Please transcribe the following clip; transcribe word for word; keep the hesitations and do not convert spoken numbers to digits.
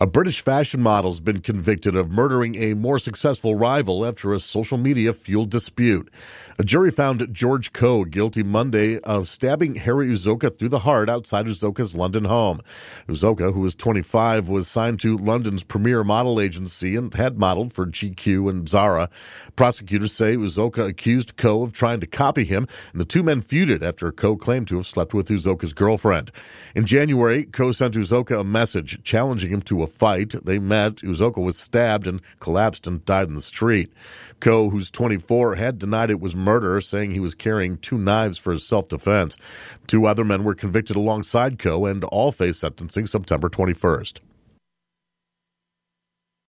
A British fashion model's been convicted of murdering a more successful rival after a social media-fueled dispute. A jury found George Coe guilty Monday of stabbing Harry Uzoka through the heart outside Uzoka's London home. Uzoka, who was twenty-five, was signed to London's premier model agency and had modeled for G Q and Zara. Prosecutors say Uzoka accused Coe of trying to copy him, and the two men feuded after Coe claimed to have slept with Uzoka's girlfriend. In January, Coe sent Uzoka a message challenging him to a fight. They met. Uzoka was stabbed and collapsed and died in the street. Coe, who's twenty-four, had denied it was murder, saying he was carrying two knives for his self-defense. Two other men were convicted alongside Coe and all face sentencing September twenty-first.